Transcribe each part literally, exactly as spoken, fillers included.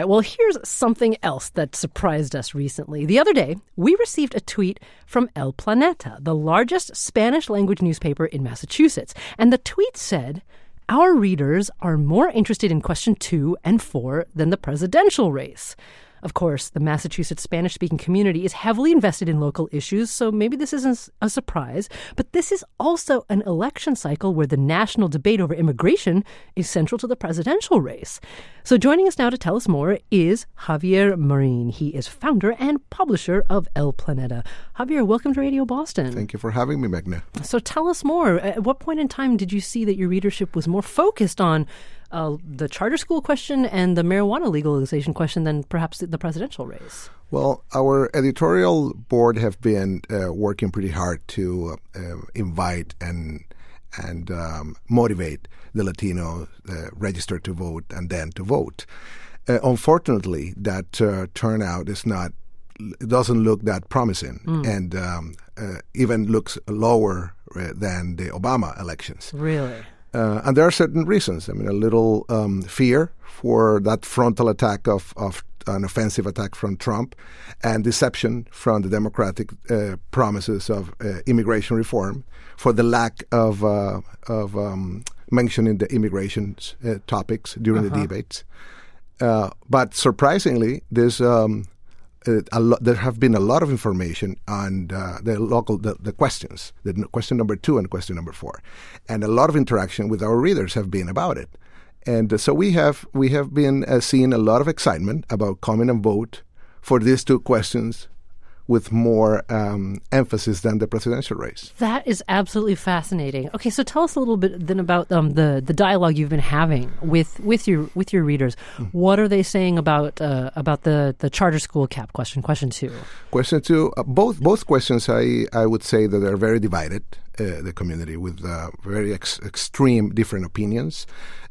right. Well, here's something else that surprised us recently. The other day, we received a tweet from El Planeta, the largest Spanish-language newspaper in Massachusetts. And the tweet said, "Our readers are more interested in question two and four than the presidential race." Of course, the Massachusetts Spanish-speaking community is heavily invested in local issues, so maybe this isn't a surprise. But this is also an election cycle where the national debate over immigration is central to the presidential race. So joining us now to tell us more is Javier Marin. He is founder and publisher of El Planeta. Javier, welcome to Radio Boston. Thank you for having me, Magna. So tell us more. At what point in time did you see that your readership was more focused on Uh, the charter school question and the marijuana legalization question than perhaps the presidential race? Well, our editorial board have been uh, working pretty hard to uh, invite and and um, motivate the Latino uh, register to vote and then to vote. Uh, unfortunately, that uh, turnout is not it doesn't look that promising, mm. and um, uh, even looks lower uh, than the Obama elections. Really? Uh, and there are certain reasons. I mean, a little um, fear for that frontal attack of, of an offensive attack from Trump, and deception from the Democratic uh, promises of uh, immigration reform, for the lack of uh, of um, mentioning the immigration uh, topics during uh-huh. the debates. Uh, but surprisingly, there's um, Uh, a lo- there have been a lot of information on uh, the local the, the questions, the n- question number two and question number four, and a lot of interaction with our readers have been about it, and uh, so we have we have been uh, seeing a lot of excitement about coming and vote for these two questions with more um, emphasis than the presidential race. That is absolutely fascinating. Okay, so tell us a little bit then about um, the the dialogue you've been having with with your with your readers. Mm-hmm. What are they saying about uh, about the, the charter school cap question? Question two. Question two. Uh, both both questions, I I would say that they're very divided. Uh, the community with uh, very ex- extreme different opinions.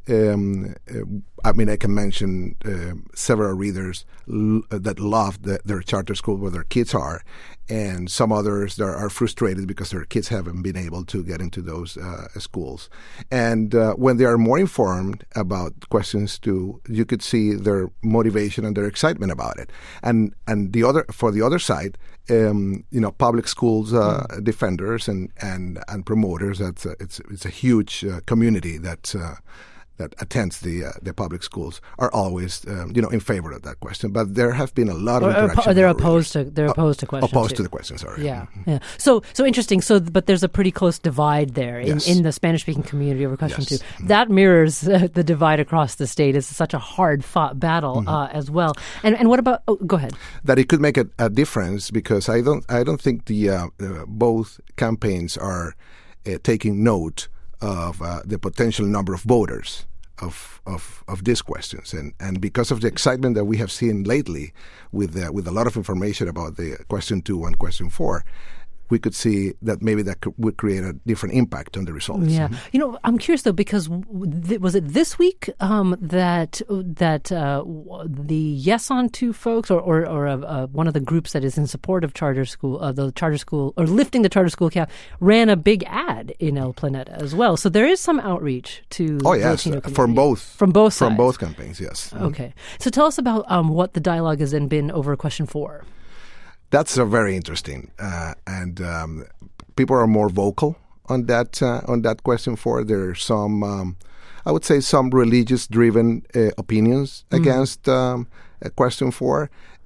Um, uh, I mean, I can mention uh, several readers l- that love the, their charter school where their kids are, and some others that are frustrated because their kids haven't been able to get into those uh, schools. And uh, when they are more informed about questions too, you could see their motivation and their excitement about it. And and the other for the other side, um, you know, public schools uh, mm. defenders and and and promoters. That's a, it's it's a huge uh, community that. Uh, that attends the uh, the public schools are always um, you know in favor of that question, but there have been a lot of or, interaction. Or they're opposed to they're opposed to questions. Opposed too. to the questions, sorry. Yeah, yeah. So so interesting. So, but there's a pretty close divide there in, yes. in the Spanish-speaking community over question yes. two. Mm-hmm. That mirrors uh, the divide across the state. It's such a hard-fought battle mm-hmm. uh, as well. And and what about? Oh, go ahead. That it could make a, a difference, because I don't I don't think the uh, uh, both campaigns are uh, taking note of uh, the potential number of voters of of of these questions, and and because of the excitement that we have seen lately, with uh, with a lot of information about the question two and question four, we could see that maybe that could, would create a different impact on the results. Yeah, mm-hmm. you know, I'm curious though, because th- was it this week um, that that uh, the Yes on Two folks, or or, or uh, uh, one of the groups that is in support of charter school, uh, the charter school, or lifting the charter school cap, ran a big ad in El Planeta as well. So there is some outreach to oh the yes, Latino community. from both from both sides. from both campaigns. Yes. Okay, mm-hmm. So tell us about um, what the dialogue has then been over question four. That's uh, very interesting, uh, and um, people are more vocal on that uh, on that question four. There are some, um, I would say, some religious-driven uh, opinions mm. against um, question four,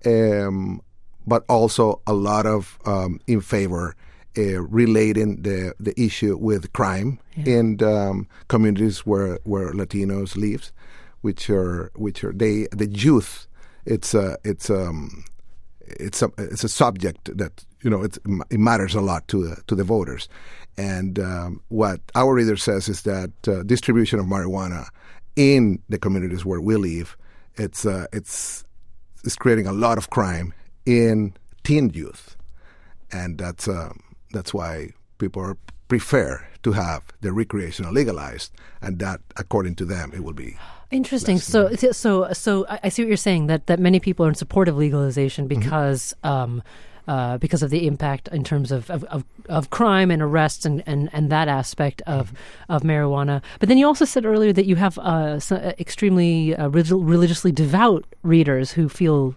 um, but also a lot of um, in favor, uh, relating the the issue with crime yeah. in um, communities where where Latinos live, which are which are they the youth. It's a it's um. It's a it's a subject that you know it's, it matters a lot to the, to the voters, and um, what our reader says is that uh, distribution of marijuana in the communities where we live, it's uh, it's it's creating a lot of crime in teen youth, and that's um, that's why people are, prefer to have the recreational legalized, and that according to them it will be. Interesting. So, so, so, I see what you're saying, that, that many people are in support of legalization because mm-hmm. um, uh, because of the impact in terms of of, of, of crime and arrests and, and, and that aspect of mm-hmm. of marijuana. But then you also said earlier that you have uh, so extremely uh, religiously devout readers who feel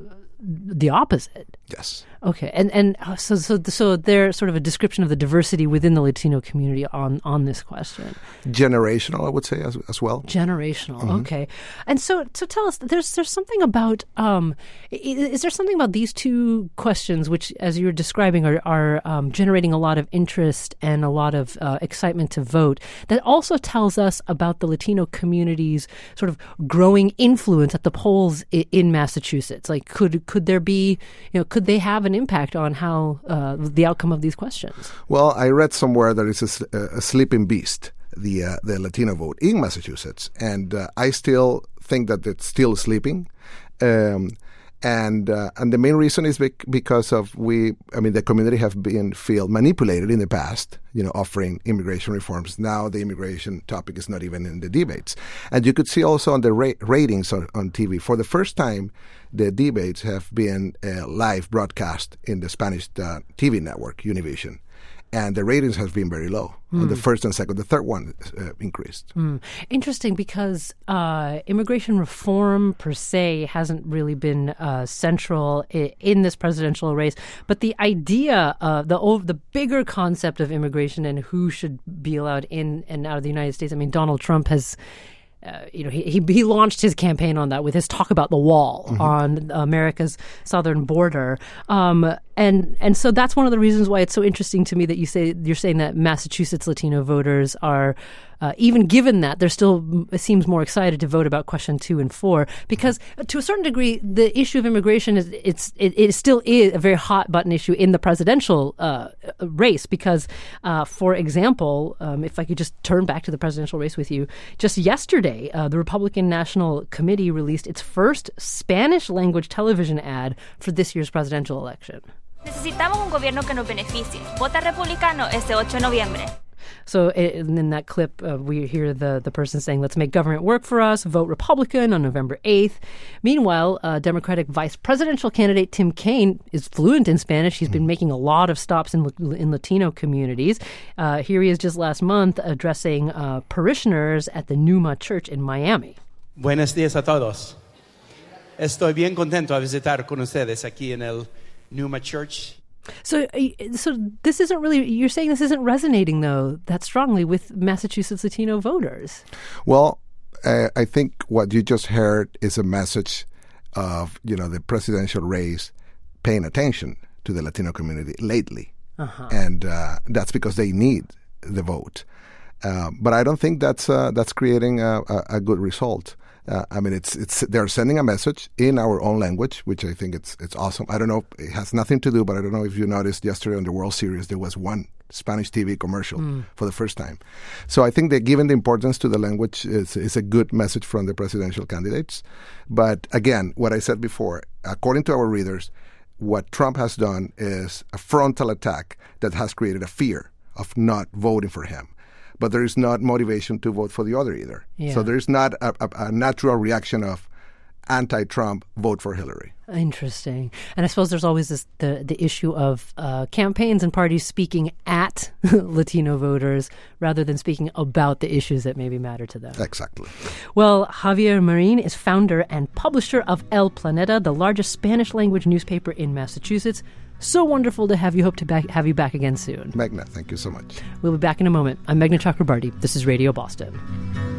the opposite. Yes. Okay, and and so so so they're sort of a description of the diversity within the Latino community on, on this question. Generational, I would say, as as well. Generational, mm-hmm. okay. And so so tell us, there's there's something about um, is there something about these two questions which, as you were describing, are are um, generating a lot of interest and a lot of uh, excitement to vote, that also tells us about the Latino community's sort of growing influence at the polls in, in Massachusetts? Like, could could there be, you know, could they have an impact on how uh, the outcome of these questions? Well, I read somewhere that it's a, a sleeping beast, the uh, the Latino vote in Massachusetts, and uh, I still think that it's still sleeping. Um, and uh, and the main reason is bec- because of we, I mean, the community have been feel manipulated in the past, you know, offering immigration reforms. Now the immigration topic is not even in the debates. And you could see also on the ra- ratings on, on T V, for the first time, the debates have been uh, live broadcast in the Spanish uh, T V network, Univision. And the ratings have been very low mm. on the first and second. The third one uh, increased. Mm. Interesting, because uh, immigration reform per se hasn't really been uh, central I- in this presidential race. But the idea of the oh, the bigger concept of immigration and who should be allowed in and out of the United States. I mean, Donald Trump has. Uh, you know, he, he he launched his campaign on that with his talk about the wall mm-hmm. on America's southern border, um, and and so that's one of the reasons why it's so interesting to me that you say you're saying that Massachusetts Latino voters are, uh, even given that, they're still, it seems, more excited to vote about question two and four, because to a certain degree the issue of immigration is it's it, it still is a very hot button issue in the presidential uh, race, because uh, for example, um, if I could just turn back to the presidential race with you, just yesterday. Uh, the Republican National Committee released its first Spanish-language television ad for this year's presidential election. Necesitamos un gobierno que nos beneficie. Vota republicano este ocho de noviembre. So in, in that clip, uh, we hear the, the person saying, let's make government work for us, vote Republican on November eighth. Meanwhile, uh, Democratic vice presidential candidate Tim Kaine is fluent in Spanish. He's been making a lot of stops in, in Latino communities. Uh, here he is just last month addressing uh, parishioners at the Numa Church in Miami. Buenos días a todos. Estoy bien contento a visitar con ustedes aquí en el Numa Church. So, so this isn't really, you're saying this isn't resonating, though, that strongly with Massachusetts Latino voters. Well, uh, I think what you just heard is a message of, you know, the presidential race paying attention to the Latino community lately. Uh-huh. And uh, that's because they need the vote. Uh, but I don't think that's uh, that's creating a, a, a good result. Uh, I mean, it's it's they're sending a message in our own language, which I think it's it's awesome. I don't know, it has nothing to do, but I don't know if you noticed yesterday on the World Series there was one Spanish T V commercial mm. for the first time. So I think that given the importance to the language is is a good message from the presidential candidates. But again, what I said before, according to our readers, what Trump has done is a frontal attack that has created a fear of not voting for him. But there is not motivation to vote for the other either. Yeah. So there is not a, a, a natural reaction of anti-Trump, vote for Hillary. Interesting. And I suppose there's always this, the, the issue of uh, campaigns and parties speaking at Latino voters rather than speaking about the issues that maybe matter to them. Exactly. Well, Javier Marin is founder and publisher of El Planeta, the largest Spanish-language newspaper in Massachusetts. So wonderful to have you. Hope to back, have you back again soon. Meghna, thank you so much. We'll be back in a moment. I'm Meghna Chakrabarti. This is Radio Boston.